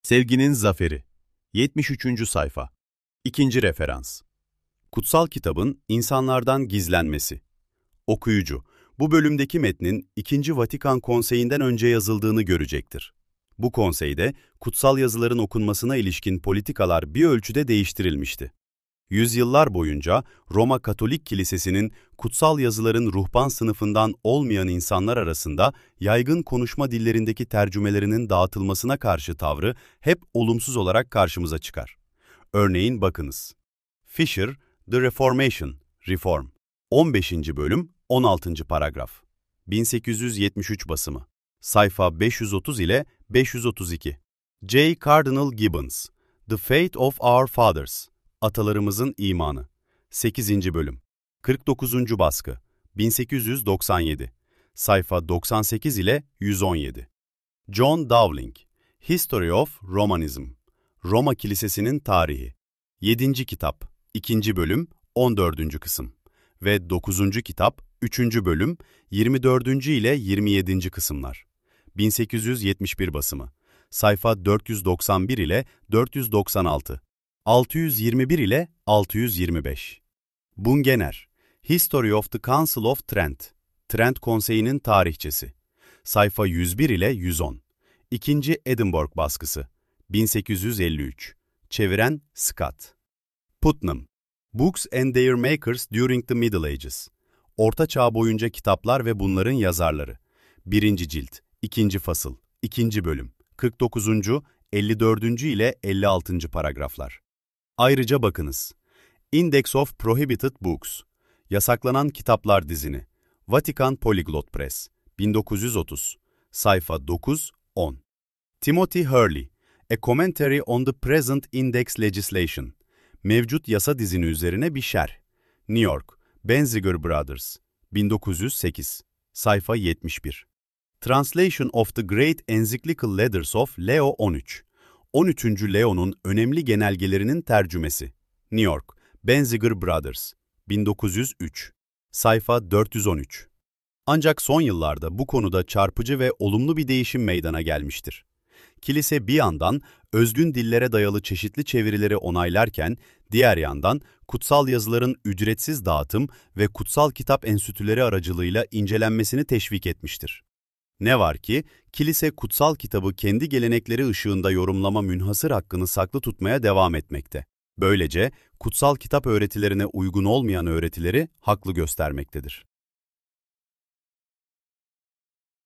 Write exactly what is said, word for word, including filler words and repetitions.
Sevginin Zaferi yetmiş üçüncü sayfa. İkinci referans. Kutsal kitabın insanlardan gizlenmesi. Okuyucu, bu bölümdeki metnin İkinci Vatikan Konseyi'nden önce yazıldığını görecektir. Bu konseyde kutsal yazıların okunmasına ilişkin politikalar bir ölçüde değiştirilmişti. Yüzyıllar boyunca Roma Katolik Kilisesi'nin kutsal yazıların ruhban sınıfından olmayan insanlar arasında yaygın konuşma dillerindeki tercümelerinin dağıtılmasına karşı tavrı hep olumsuz olarak karşımıza çıkar. Örneğin bakınız. Fisher, The Reformation, Reform. on beşinci bölüm, on altıncı paragraf. bin sekiz yüz yetmiş üç basımı. Sayfa beş yüz otuz ile beş yüz otuz iki. J. Cardinal Gibbons, The Faith of Our Fathers. Atalarımızın İmanı. sekizinci bölüm. kırk dokuzuncu baskı. bin sekiz yüz doksan yedi. Sayfa doksan sekiz ile yüz on yedi. John Dowling, History of Romanism. Roma Kilisesi'nin Tarihi. yedinci kitap, ikinci bölüm, on dördüncü kısım. Ve dokuzuncu kitap, üçüncü bölüm, yirmi dördüncü ile yirmi yedinci kısımlar. bin sekiz yüz yetmiş bir basımı. Sayfa dört yüz doksan bir ile dört yüz doksan altı. altı yüz yirmi bir ile altı yüz yirmi beş. Bungener, History of the Council of Trent. Trent Konseyi'nin tarihçesi. Sayfa yüz bir ile yüz on. İkinci Edinburgh baskısı. bin sekiz yüz elli üç. Çeviren Scott. Putnam, Books and Their Makers During the Middle Ages. Orta Çağ boyunca kitaplar ve bunların yazarları. Birinci cilt, ikinci fasıl, ikinci bölüm, kırk dokuzuncu, elli dördüncü ile elli altıncı paragraflar. Ayrıca bakınız. Index of Prohibited Books. Yasaklanan kitaplar dizini. Vatikan Polyglot Press. bin dokuz yüz otuz. Sayfa dokuz on. Timothy Hurley, A Commentary on the Present Index Legislation. Mevcut yasa dizini üzerine bir şerh. New York, Benziger Brothers. bin dokuz yüz sekiz. Sayfa yetmiş bir. Translation of the Great Encyclical Letters of Leo on üç. on üçüncü Leo'nun önemli genelgelerinin tercümesi. New York, Benziger Brothers. bin dokuz yüz üç. Sayfa dört yüz on üç. Ancak son yıllarda bu konuda çarpıcı ve olumlu bir değişim meydana gelmiştir. Kilise bir yandan özgün dillere dayalı çeşitli çevirileri onaylarken, diğer yandan kutsal yazıların ücretsiz dağıtım ve kutsal kitap enstitüleri aracılığıyla incelenmesini teşvik etmiştir. Ne var ki, kilise kutsal kitabı kendi gelenekleri ışığında yorumlama münhasır hakkını saklı tutmaya devam etmekte. Böylece kutsal kitap öğretilerine uygun olmayan öğretileri haklı göstermektedir.